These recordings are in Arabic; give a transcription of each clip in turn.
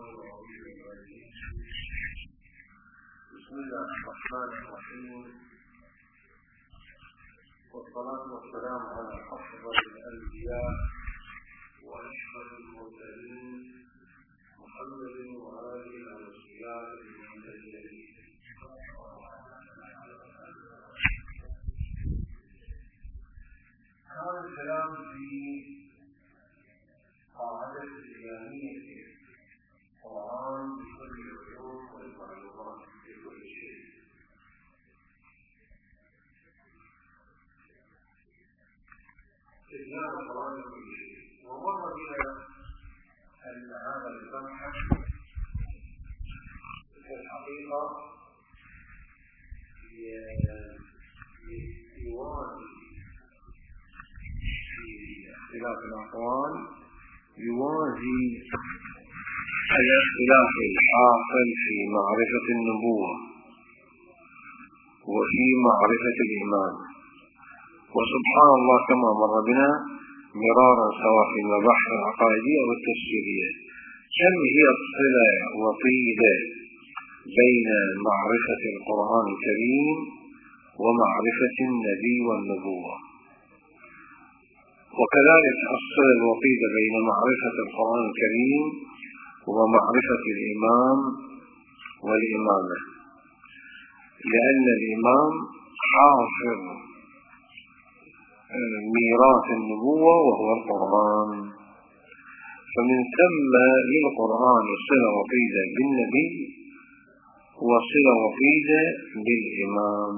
بسم الله الرحمن الرحيم، والصلاة والسلام على أفضل الأنبياء وأشرف المرسلين محمد وآله وصحبه المهتدين. هذا الكلام في قاعدة الإسلامية القرآن بكل الحروف والمعلومات في كل شيء. استخدام القرآن بكل شيء، ومر بنا أن هذا المبحث في الحقيقة يوازي في اختلاف الأقوال، يوازي الاختلاف الحاصل في معرفة النبوة وفي معرفة الإمام. وسبحان الله كما مر بنا مرارا سواء في المباحث العقائدية والتفسيرية، كم هي الصلة وطيدة بين معرفة القرآن الكريم ومعرفة النبي والنبوة، وكذلك الصلة الوطيدة بين معرفة القرآن الكريم ومعرفة الإمام والإمامة، لأن الإمام حافظ ميراث النبوة وهو القرآن، فمن ثم للقرآن صلة وطيدة بالنبي وصلة وطيدة بالإمام.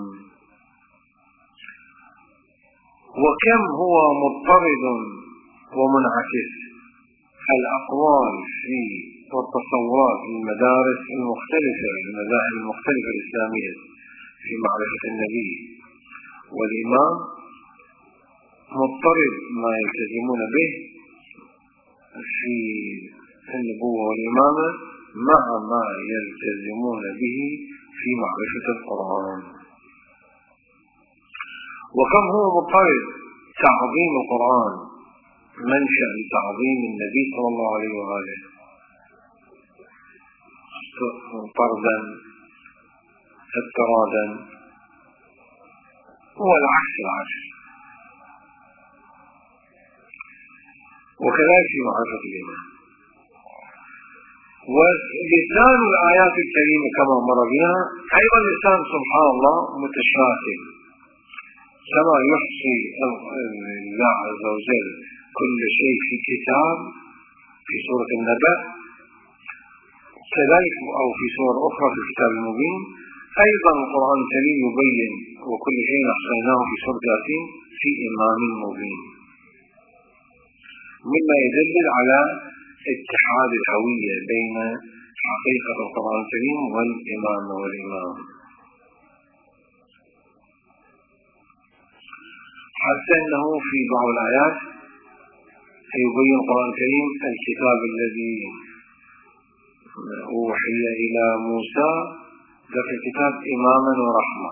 وكم هو مضطرد ومنعكس الأقوال في والتصورات المدارس المختلفة، المذاهب المختلفة الإسلامية في معرفة النبي والإمام، مضطرد ما يلتزمون به في النبوة والإمامة مع ما يلتزمون به في معرفة القرآن. وكم هو مضطرد تعظيم القرآن منشأ لتعظيم النبي صلى الله عليه وآله، طردا اضطرادا، هو العكس. وكذلك في معرفة الإمام. ولسان الآيات الكريمة كما مر بها أيضا لسان سبحان الله متشاكل، كما يحصي الله عز وجل كل شيء في كتاب في سورة النبأ، كذلك أو في سورة أخرى في الكتاب المبين، أيضا القرآن الكريم يبين وكل شيء أحصيناه في سورة ياسين في إمام مبين، مما يدل على اتحاد الهوية بين حقيقة القرآن الكريم والإمام والإمام. حتى أنه في بعض الآيات يبين القرآن الكريم الكتاب الذي أوحي إلى موسى ذاك الكتاب إماما ورحمة،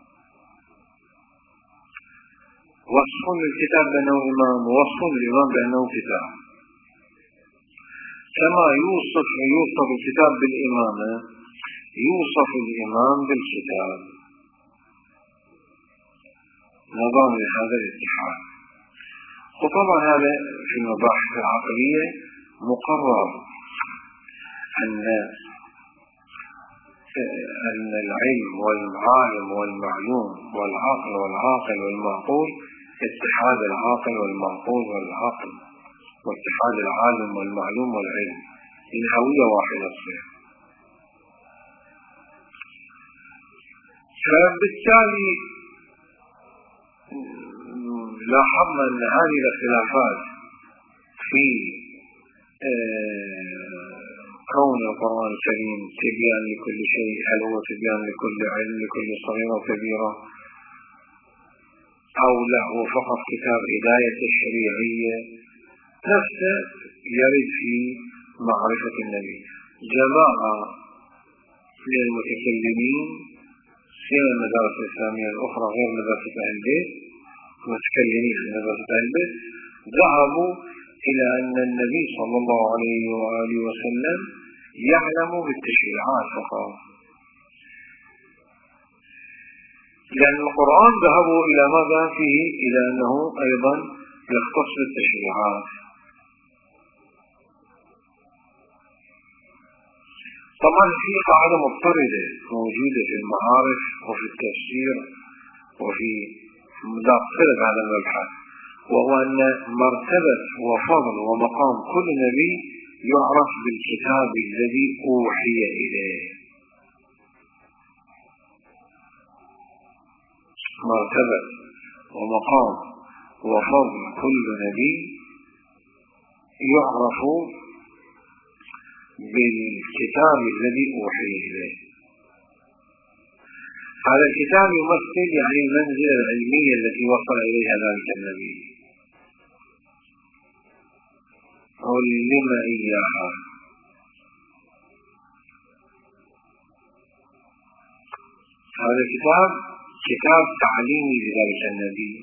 وصف للكتاب بأنه إمام، ووصف للإمام بأنه كتاب. كما يوصف الكتاب بالإمامة يوصف الإمام بالكتاب، نظام لهذا الاتحاد. وطبعا هذا في المباحث العقلية مقرر أن العلم والعالم والمعلوم والعاقل والمعقول اتحاد العاقل والمعقول والعاقل، واتحاد العالم والمعلوم والعلم، الهوية واحدة تصير. فبالتالي لاحظنا أن هذه الاختلافات في كون القرآن الكريم تبيان لكل شيء، هل هو تبيان لكل علم لكل صغيرة وكبيرة، أو لا هو فقط كتاب هداية الشريعية، نفسه يرد في معرفة النبي. جماعة من المتكلمين في المدارس الإسلامية الأخرى غير مدرسة أهل البيت، متكلمين في مدرسة أهل البيت، ذهبوا إلى أن النبي صلى الله عليه وآله وسلم يعلم بالتشريعات فقط، لأن القرآن ذهبوا إلى ماذا فيه؟ إلى أنه أيضا يختص بالتشريعات. طبعا في قاعدة مضطردة موجودة في المعارف وفي التفسير وفي مداخلة هذا المبحث، وهو أن مرتبة وفضل ومقام كل نبي يعرف بالكتاب الذي أوحي إليه. مرتبة ومقام وفضل كل نبي يعرف بالكتاب الذي أوحي إليه. هذا الكتاب يمثل يعني المنزلة العلمية التي وصل إليها ذلك النبي، علم إياها. هذا الكتاب كتاب تعليمي لذلك النبي،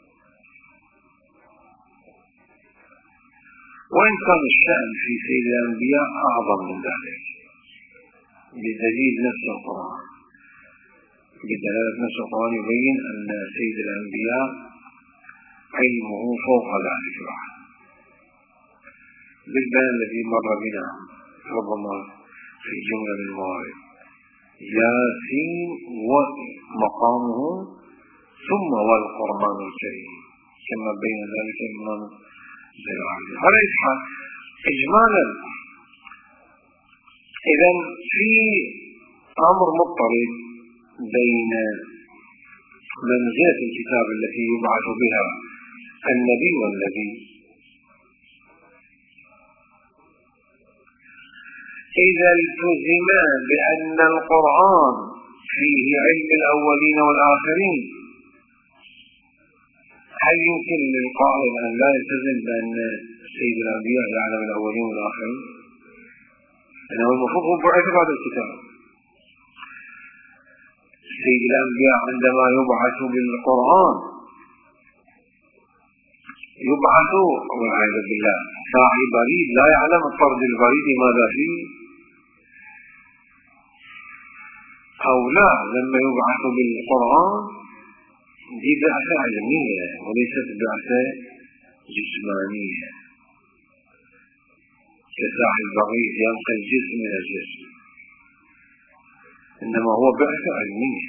وإن كان الشأن في سيد الأنبياء أعظم من ذلك بدليل نفس القرآن، بدلالة نفس القرآن يبين أن سيد الأنبياء علمه فوق ذلك الواحد بالبيان الذي مر بنا ربما في جملة من الموارد. ياسين ومقامه ثم والقرآن الكريم كما بين ذلك الإمام الزراعي. هذا إجمالا إذن في أمر مضطرد بين منزلة الكتاب التي يبعث بها النبي والنبي. إذا التزم بأن القرآن فيه علم الأولين والآخرين، هل يمكن للقائل أن لا يلتزم بأن سيد الأنبياء يعلم الأولين والآخرين؟ لأنه المفروض هو بعث بعد الكتاب. سيد الأنبياء عندما يبعث بالقرآن يبعث والعياذ بالله ساعي بريد لا يعلم الطرد البريد ماذا فيه، أو لا لما يبعث بالقرآن دي بعثة علمية وليست بعثة جسمانية كساعي البريد ينقل الجسم من الجسم، إنما هو بعثة علمية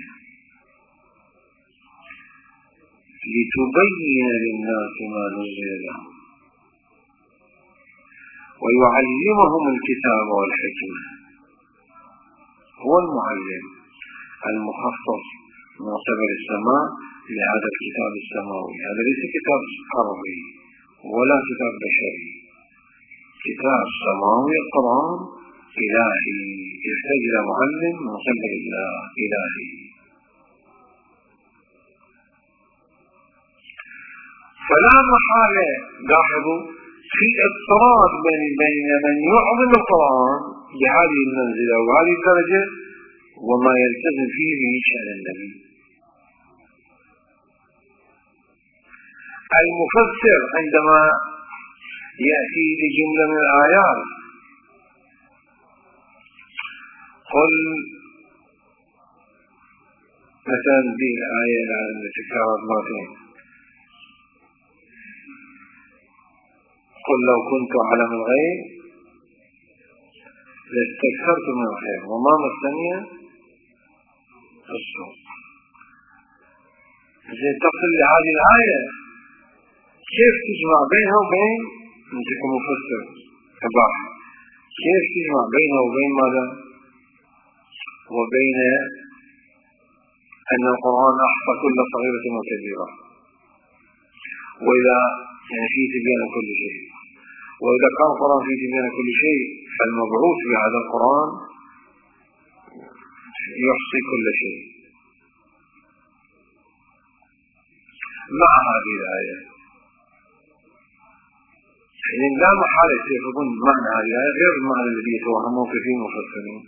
لتبين للناس ما نزل لهم ويعلمهم الكتاب والحكمة. هو المعلم المخصص من قبل السماء لهذا الكتاب السماوي. هذا ليس كتاب أرضي ولا كتاب بشري، كتاب سماوي القرآن إلهي يحتاج إلى معلم من قبل الله إلهي. فلا محالة لاحظوا في اضطراد بين من يعظم القرآن بهذه المنزلة وهذه الدرجة وما يلتزم فيه من شأن النبي. المفسر عندما يأتي بجملة من الآيات قل مثلا به الآية التي تكررت مرتين، قل لو كنت أعلم الغيب لاستكثرت من الخير وما مسني السوء. إذا تصل لهذه الآية كيف تجمع بينها وبين أنت كمفسر كباحث كيف تجمع بينها وبين ماذا؟ وبين أن القرآن أحصى كل صغيرة وكبيرة، وإذا يعني فيه تبيان كل شيء، وإذا كان القرآن فيه تبيان كل شيء فالمبعوث بهذا القرآن يحصي كل شيء. مع هذه الآية إذن لا محالة يكون معنى هذه الآية غير المعنى الذي يتوهمه كثير مفسرين،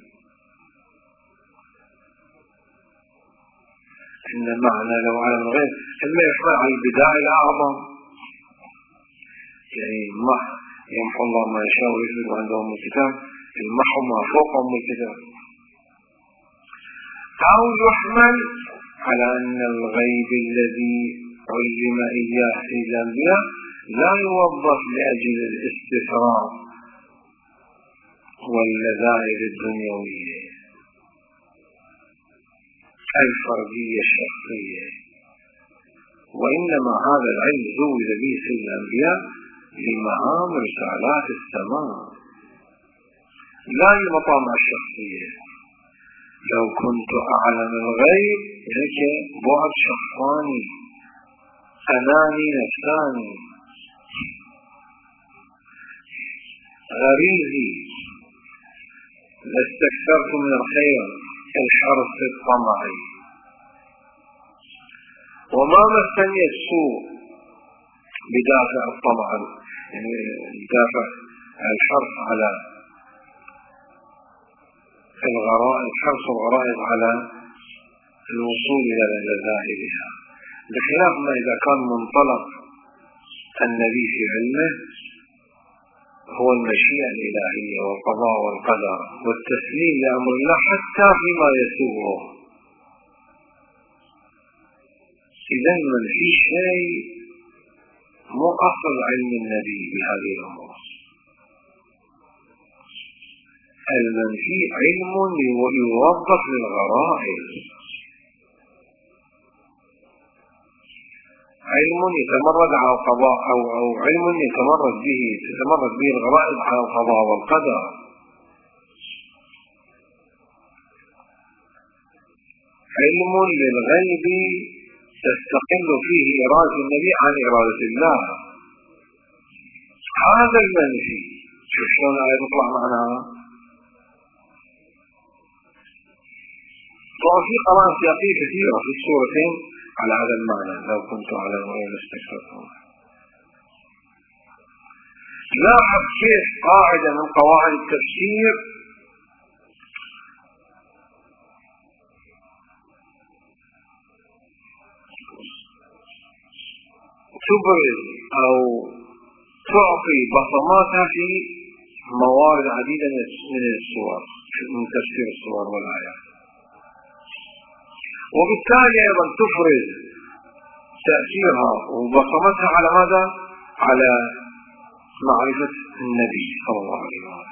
إن المعنى لو على الغير إما يحمل على البداية الأعظم، يعني ما يمحو الله ما يشاء ويثبت عنده الكتاب، المحو ما فوق أم الكتاب، أو يحمل على أن الغيب الذي علم إياه سيد الأنبياء لا يوظف لأجل الاستفراغ واللذائذ الدنيوية الفردية الشخصية، وإنما هذا العلم زود به سيد الأنبياء لمهام رسالات السماء لا لمطامع الشخصية. لو كنت أعلم الغيب لك بعد شخصاني أناني نفساني غريزي لاستكثرت من الخير الحرص الطمعي، وما مسني السوء بدافع الطمع، يعني بدافع الحرص على الغرائز، حرص الغرائز على الوصول إلى لذائذها، بخلاف ما إذا كان منطلق النبي في علمه هو المشيئة الإلهية والقضاء والقدر والتسليم لأمر الله حتى فيما يسوءه. إذن من في شيء مو أصل علم النبي بهذه الأمور، المنفي علم يوظف للغرائز، علم يتمرد على القضاء أو علم تتمرد به الغرائز على القضاء والقدر. علم للغيب تستقل فيه إرادة النبي عن إرادة الله، هذا المنفي. شوف شلون الآية تطلع معناها. وفي قرائن سياقية كثيرة في السورتين على هذا المعنى، لو كنت أعلم وإن استكثرتم. لاحظ كيف قاعدة من قواعد التفسير تبرز أو تعطي بصماتها في موارد عديدة من السور، من تفسير السور والآيات، وبالتالي أيضا تفرز تأثيرها وبصمتها على ماذا؟ على معرفة النبي صلى الله عليه وسلم.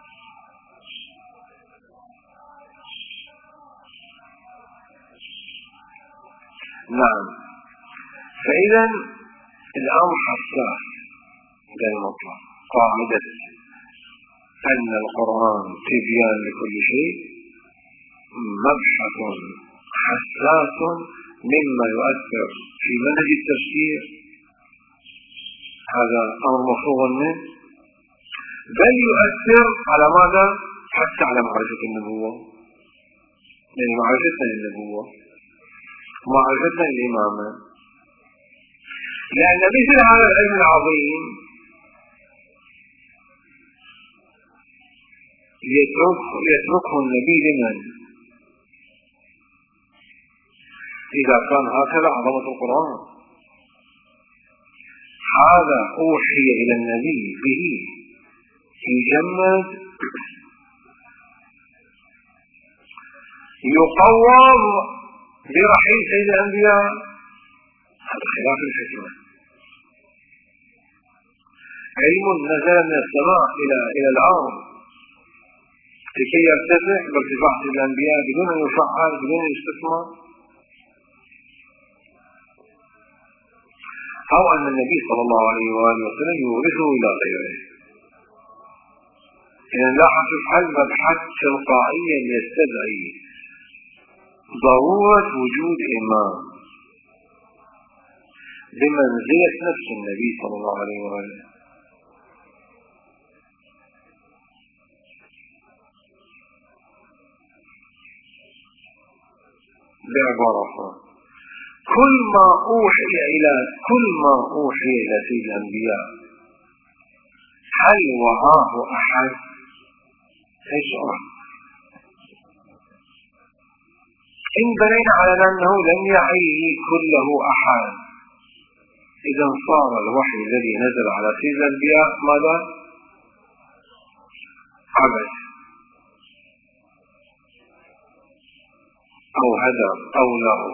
نعم، فإذا الأمر حساس للمطلق، قاعدة أن القرآن تبيان لكل شيء مبحث حساس مما يؤثر في منهج التفسير، هذا أمر مفروغ منه، بل يؤثر على ماذا؟ حتى على معرفة النبوة، يعني معرفتنا للنبوة ومعرفتنا للإمامة، لأن مثل هذا العلم العظيم يتركه النبي لمن؟ إذا كان هكذا عظمة القرآن. هذا أوحي إلى النبي به يجمد يقوم برحيل سيد الأنبياء، هذا خلاف الحكمة. علم نزل من السماء إلى الأرض لكي يرتفع بارتفاع سيد الأنبياء بدون أن يفعل، بدون أن يستثمر، أو أن النبي صلى الله عليه وآله وسلم يورثه إلى غيره. إذن لاحظ الحل مبحث تلقائيا يستدعي ضرورة وجود إمام بمنزلة نفس النبي صلى الله عليه وآله. بعبارة أخرى، كل ما أوحي إلى سيد الأنبياء هل وعاه أحد؟ أي سؤال. إن بنينا على أنه لم يعيه كله أحد، إذا صار الوحي الذي نزل على سيد الأنبياء ماذا؟ عبث. أو هدر أو لغو،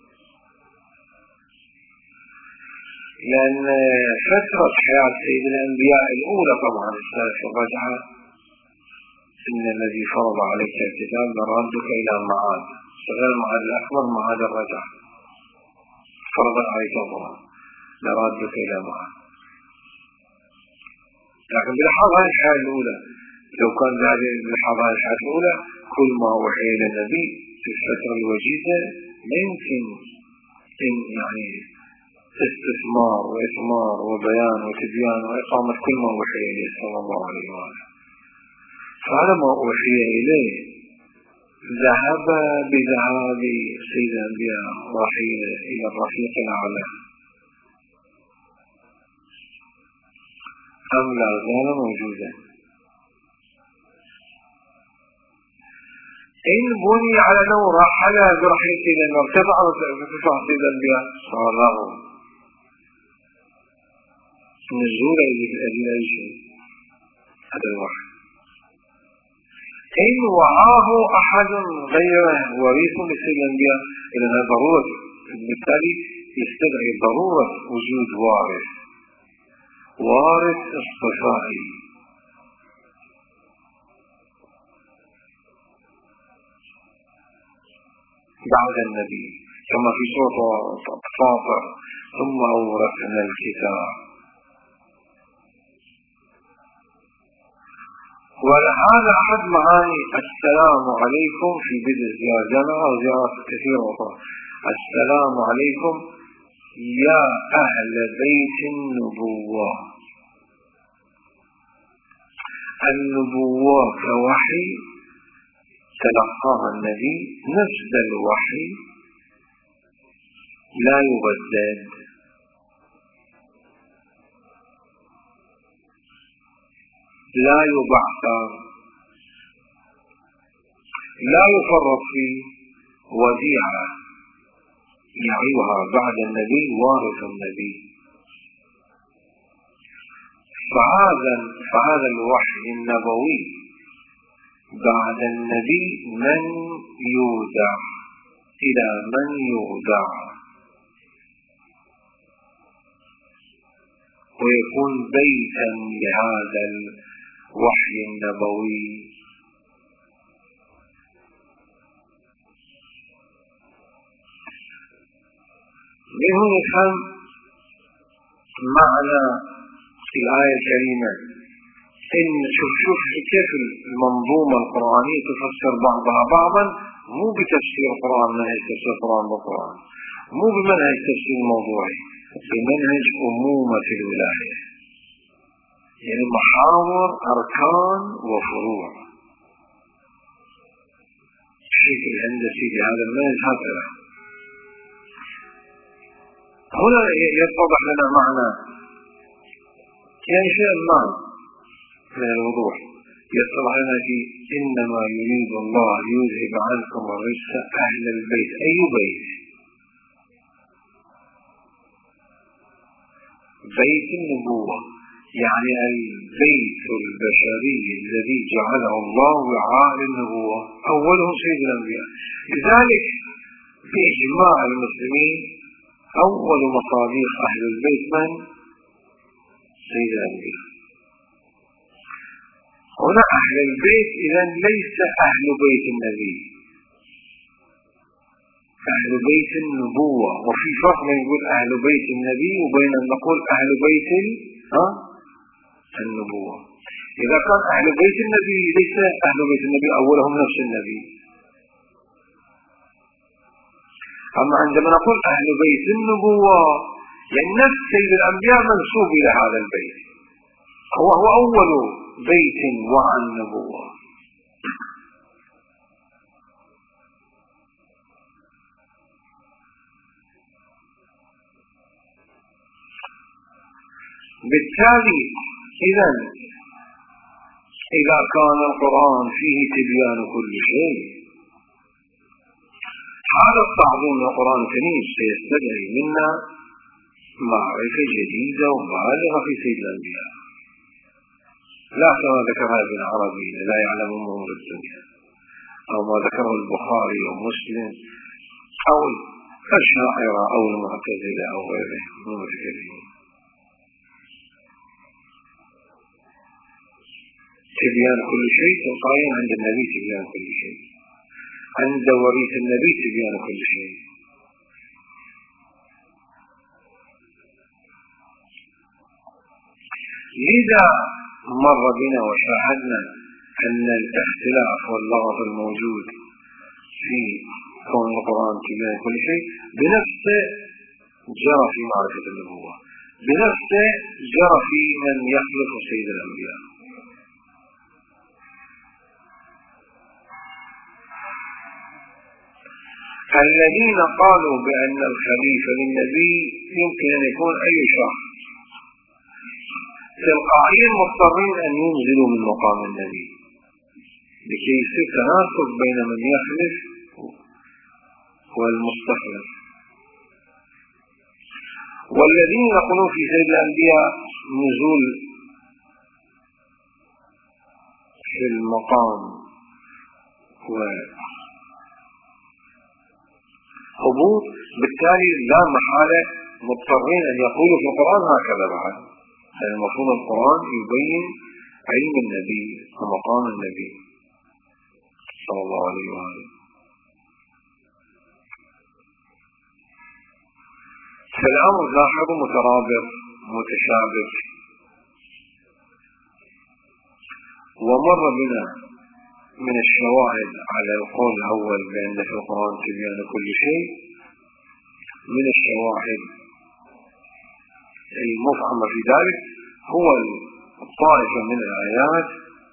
لأن فترة حياة سيد الأنبياء الأولى طبعا السلف الرجعة إن الذي فرض عليك الكتاب لردك إلى معاد، غير المعاد الأكبر معاد الرجعة، فرض عليك الله لردك إلى معاد. لكن بلحظة هذه الحياة الأولى، لو كان بلحظة هذه الحياة الأولى كل ما وحي إلى النبي في الفترة الوجيزة لا يمكن إن يعني استثمار وإثمار وبيان وتبيان وإقامة كل ما وحي إليه صلى الله عليه وآله. فهذا ما وحي إليه ذهب بذهاب سيد الأنبياء رحيل إلى الرفيق الأعلى أم لا زال موجودا؟ إن بني على أنه رحل برحيل سيد الأنبياء ارتفع سيد الأنبياء صلى الله عليه وسلم نزول إلى أي شيء هذا الوحي. إن وعاه أحد غيره وريث لسيد الأنبياء إلى هذا ضرورة، بالتالي يستدعي ضرورة وجود وارث اصطفائي. بعد النبي كما في سورة فاطر ثم أورثنا الكتاب. ولهذا أحد معاني السلام عليكم في بدء الزيارة وزيارات كثيرة أخرى، السلام عليكم يا أهل بيت النبوة. النبوة كوحي تلقاها النبي نفس الوحي لا يبدل، لا يبعثر، لا يفرط فيه، وديعة يعيها بعد النبي وارث النبي. فهذا الوحي النبوي بعد النبي من يودع إلى من يودع، ويكون بيتا لهذا الوحي النبوي. من هنا نفهم معنى الآية الكريمة. إن شوف كيف المنظومة القرآنية تفسر بعضها بعضا، مو بتفسير القرآن منهج تفسير القرآن بالقرآن، مو بمنهج تفسير موضوعي، بمنهج أمومة الولاية، يعني محاور أركان وفروع. الشيء الهندسي لهذا المنهج هكذا. هنا يتضح لنا معنى يعني شيء ما من الوضوح يتضح لنا في إنما يريد الله ليذهب عنكم الرجس أهل البيت. أي بيت؟ بيت النبوة، يعني البيت البشري الذي جعله الله وعاء للنبوة، أوله سيد الأنبياء. لذلك بإجماع المسلمين أول مصابيح أهل البيت من؟ سيد الأنبياء. هنا أهل البيت إذن ليس أهل بيت النبي، أهل بيت النبوة. وفي فرق بين نقول أهل بيت النبي وبين أن نقول أهل بيت النبوة. إذا كان أهل بيت النبي ليس أهل بيت النبي أولهم نفس النبي. أما عندما نقول أهل بيت النبوة يعني نفس سيد الأنبياء منسوب إلى هذا البيت، هو أول بيت وعى النبوة. بالتالي إذا كان القرآن فيه تبيان كل شيء، هذا التعظيم للقرآن الكريم سيستدعي منا معرفة جديدة وبالغة في سيد الأنبياء، لا كما ذكرها ابن عربي لا يعلم أمور الدنيا، أو ما ذكره البخاري أو مسلم أو الأشاعرة أو المعتزلة أو غيرهم من المتكلمين. تبيان كل شيء تلقائيا عند النبي، تبيان كل شيء عند وريث النبي، تبيان كل شيء. لذا مر بنا وشاهدنا أن الاختلاف واللغط الموجود في كون القرآن تبيان كل شيء بنفسه جرى في معرفة النبوة، بنفسه جرى في من يخلف سيد الأنبياء. الذين قالوا بأن الخليفة للنبي يمكن أن يكون أي شخص، تلقائيا مضطرين أن ينزلوا من مقام النبي لكي يصير تناسب بين من يخلف والمستخلف. والذين يقولون في سيد الأنبياء نزول في المقام وهبوط، بالتالي لا محالة مضطرين أن يقولوا في القرآن هكذا بعد، يعني المفروض القرآن يبين علم النبي ومقام النبي صلى الله عليه وآله. فالأمر لاحظ مترابط متشابك. ومر بنا من الشواهد على القول الأول بأن في القرآن تبيان كل شيء، من الشواهد المفهمة في ذلك هو الطائفة من الآيات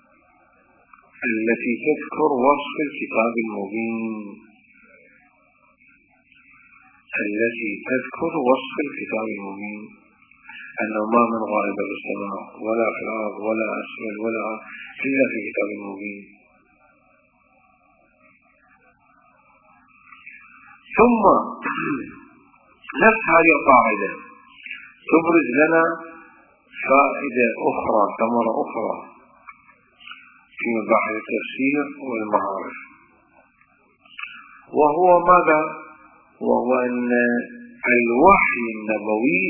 التي تذكر وصف الكتاب المبين، التي تذكر وصف الكتاب المبين، أنه ما من غائب في السماء ولا في الأرض ولا أسفل ولا إلا في كتاب مبين. ثم نفس هذه القاعدة تبرز لنا فائدة أخرى، ثمرة أخرى في مباحث التفسير والمعارف، وهو ماذا؟ وهو أن الوحي النبوي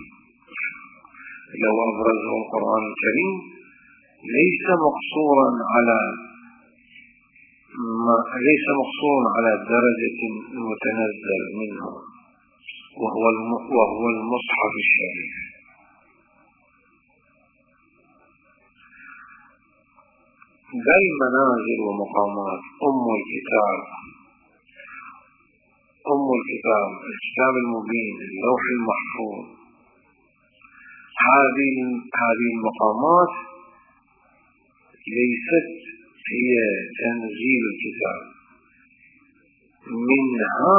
لو أبرزه القرآن الكريم ليس مقصورا على درجة متنزل منه وهو المصحف الشريف، بل منازل ومقامات أم الكتاب الكتاب المبين اللوح المحفوظ. هذه المقامات ليست هي تنزيل الكتاب، منها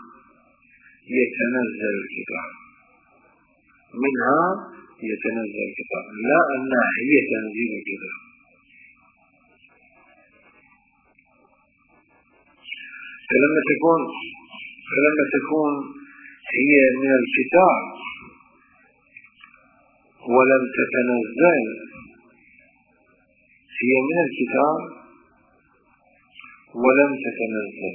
يتنزل الكتاب، لا أنها هي تنزيل الكتاب. فلما تكون هي من الكتاب ولم تتنزل، هي من الكتاب ولم تتنزل،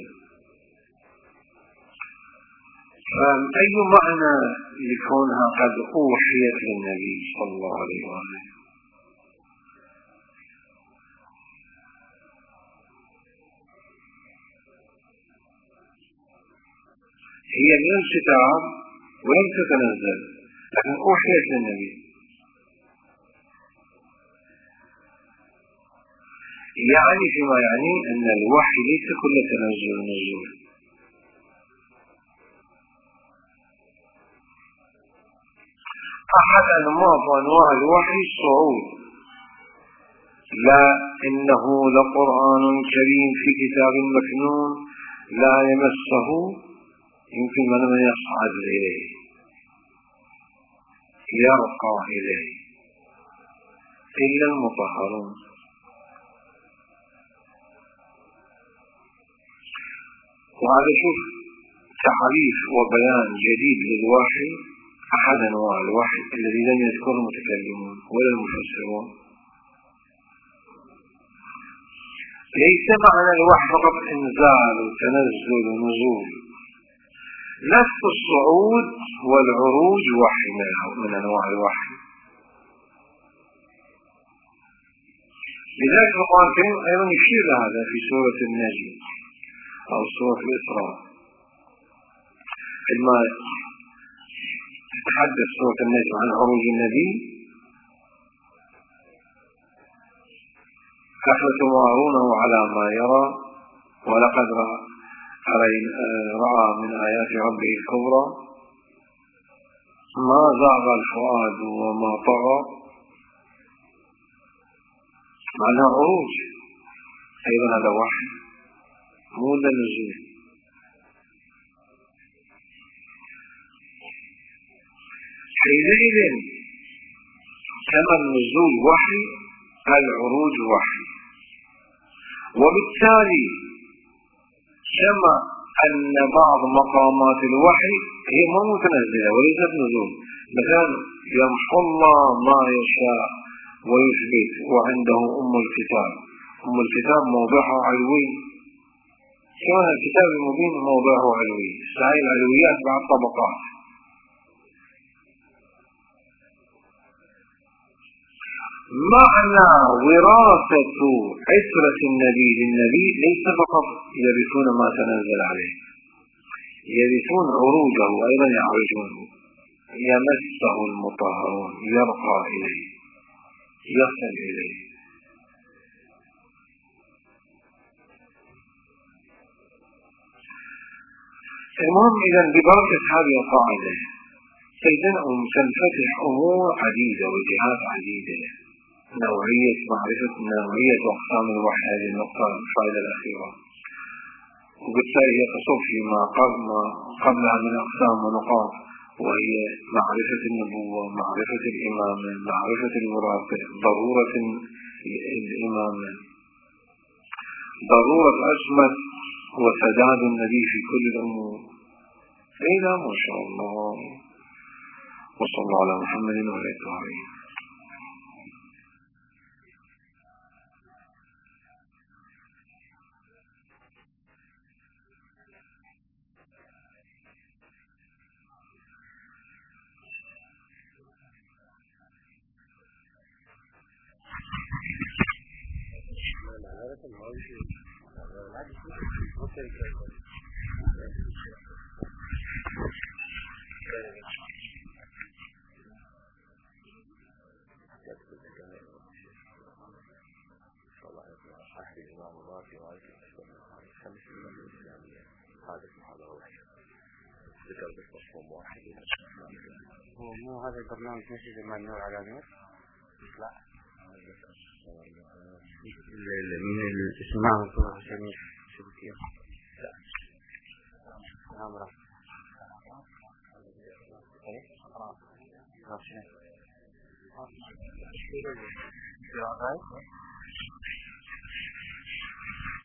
فأي معنى لكونها قد أوحيت للنبي صلى الله عليه وآله؟ هي من الكتاب ولم تتنزل لكن أوحيت للنبي، يعني فيما يعني أن الوحي ليس كل تنزل نزول. أحد أنواع الوحي الصعود، لا إنه لقرآن كريم في كتاب مكنون لا يمسه، يمكن من يصعد إليه يرقى إليه إلا المطهرون. وهذا شوف تعريف وبيان جديد للوحي، أحد أنواع الوحي الذي لم يذكره المتكلمون ولا المفسرون. ليس معنى الوحي فقط إنزال وتنزل ونزول، نفس الصعود والعروج وحي من أنواع الوحي. لذلك القرآن الكريم أيضا يشير لهذا في سورة النجم أو سورة الإسراء، عندما تتحدث سورة النجم عن عروج النبي: أفتمارونه على ما يرى ولقد رأى من آيات ربه الكبرى ما زاغ الفؤاد وما طغى. معناها عروج، أيضا هذا وحي مو نزول. حينئذ كما النزول وحي العروج وحي، وبالتالي كما أن بعض مقامات الوحي هي ما متنزلة وليست نزول، مثلا يمحو الله ما يشاء ويثبت وعنده أم الكتاب. أم الكتاب موضعها علوي، كما الكتاب المبين موضعه علوي، سعي العلويات بعد طبقات. معنى وراثة عترة النبي للنبي ليس فقط يرثون ما تنزل عليه، يرثون عروجه أيضا، يعرجونه، يمسه المطهرون، يرقى إليه، يصل إليه. المهم إذا ببركة هذه القاعدة سنفتح أمور عديدة وجهات عديدة، نوعية معرفة نوعية وأقسام الوحي، هذه النقطة الفائدة الأخيرة، وبالتالي هي تصب فيما قبلها من أقسام ونقاط، وهي معرفة النبوة، معرفة الإمامة، معرفة الوراثة، ضرورة الإمامة، ضرورة عصمة وسداد النبي في كل الأمور. إذا ما شاء الله، وصلى الله على محمد وعلى آله وصحبه. مو هذا البرنامج نشيد مع النور على نور يطلع من الاسماء والصور الجميع شبكية. نعم راح